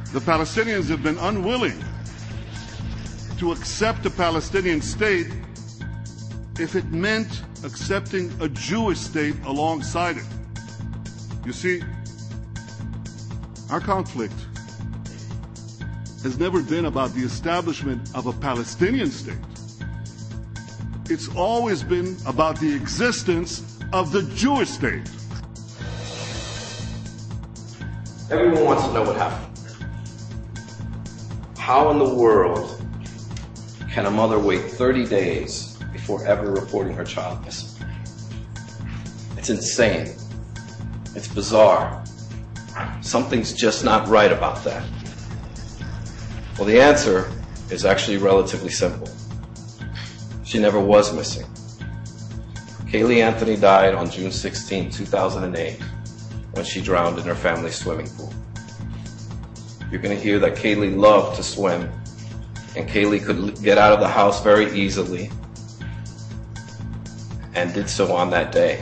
The Palestinians have been unwilling to accept a Palestinian state if it meant accepting a Jewish state alongside it. You see, our conflict has never been about the establishment of a Palestinian state. It's always been about the existence of the Jewish state. Everyone wants to know what happened. How in the world can a mother wait 30 days before ever reporting her child missing? It's insane. It's bizarre. Something's just not right about that. Well, the answer is actually relatively simple. She never was missing. Caylee Anthony died on June 16, 2008, when she drowned in her family's swimming pool. You're going to hear that Caylee loved to swim, and Caylee could get out of the house very easily, and did so on that day.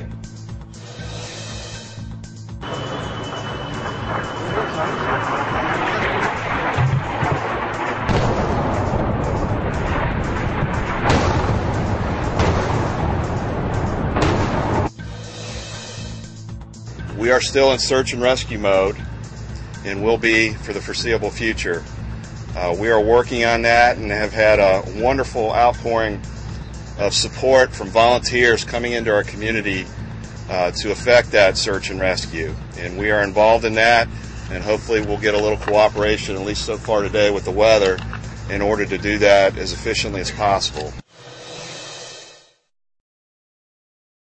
We are still in search and rescue mode, and will be for the foreseeable future. We are working on that and have had a wonderful outpouring of support from volunteers coming into our community to effect that search and rescue. And we are involved in that, and hopefully we'll get a little cooperation, at least so far today with the weather, in order to do that as efficiently as possible.